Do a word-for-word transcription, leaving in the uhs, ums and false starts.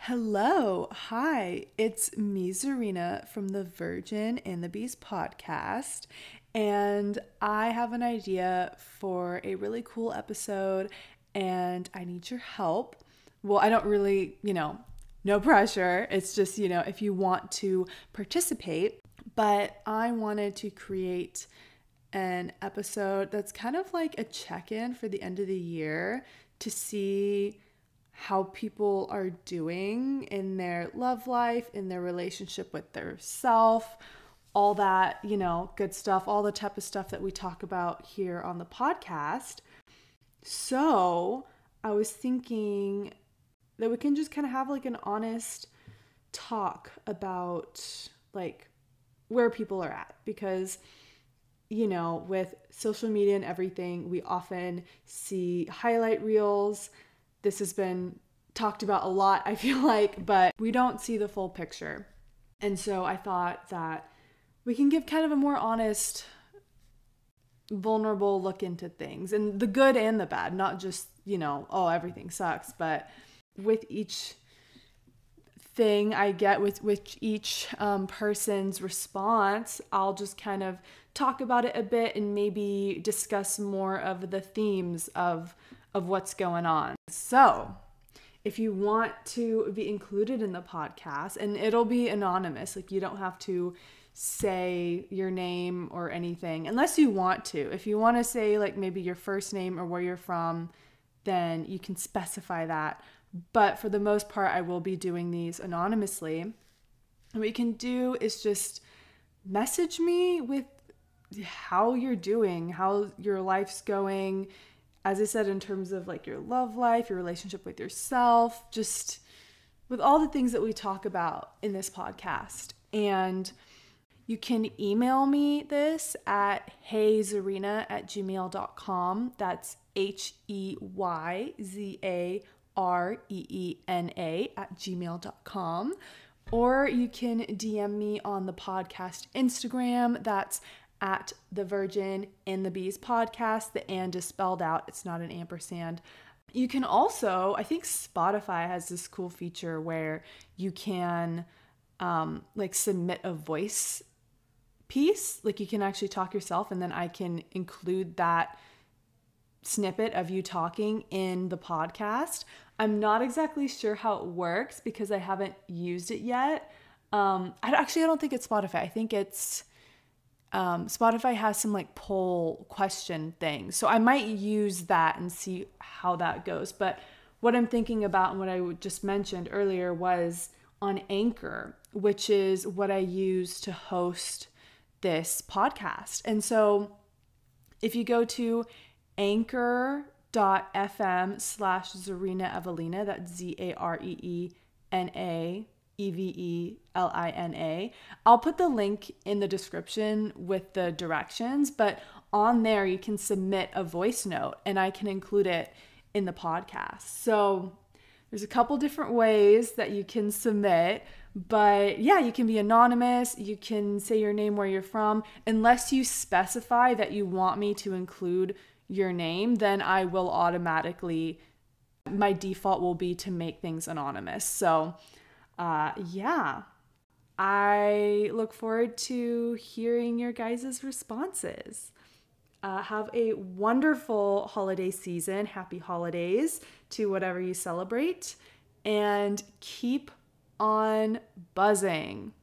Hello. Hi. It's me, Zarina, from the Virgin and the Bees podcast. And I have an idea for a really cool episode, and I need your help. Well, I don't really, you know, no pressure. It's just, you know, if you want to participate. But I wanted to create an episode that's kind of like a check-in for the end of the year to see how people are doing in their love life, in their relationship with their self, all that, you know, good stuff, all the type of stuff that we talk about here on the podcast. So I was thinking that we can just kind of have like an honest talk about like where people are at, because you know, with social media and everything, we often see highlight reels. This has been talked about a lot, I feel like, but we don't see the full picture. And so I thought that we can give kind of a more honest, vulnerable look into things, and the good and the bad, not just, you know, oh, everything sucks, but with each thing I get, with, with each um, person's response, I'll just kind of talk about it a bit and maybe discuss more of the themes of of what's going on. So if you want to be included in the podcast, and it'll be anonymous, like you don't have to say your name or anything unless you want to. If you want to say like maybe your first name or where you're from, then you can specify that. But for the most part, I will be doing these anonymously. And what you can do is just message me with how you're doing, how your life's going. As I said, in terms of like your love life, your relationship with yourself, just with all the things that we talk about in this podcast. And you can email me this at heyzarina at gmail dot com. That's H E Y Z A R E E N A at gmail dot com. Or you can D M me on the podcast Instagram. That's at the Virgin and the Bees podcast. The and is spelled out. It's not an ampersand. You can also, I think Spotify has this cool feature where you can um, like submit a voice piece. Like you can actually talk yourself, and then I can include that snippet of you talking in the podcast. I'm not exactly sure how it works because I haven't used it yet. Um, I actually, I don't think it's Spotify. I think it's Um, Spotify has some like poll question things. So I might use that and see how that goes. But what I'm thinking about and what I just mentioned earlier was on Anchor, which is what I use to host this podcast. And so if you go to anchor.fm slash Zarina Evelina, that's Z A R E E N A E V E L I N A. I'll put the link in the description with the directions, but on there you can submit a voice note and I can include it in the podcast. So there's a couple different ways that you can submit, but yeah, you can be anonymous. You can say your name, where you're from. Unless you specify that you want me to include your name, then I will automatically, my default will be to make things anonymous. So Uh, yeah, I look forward to hearing your guys' responses. Uh, have a wonderful holiday season. Happy holidays to whatever you celebrate, and keep on buzzing.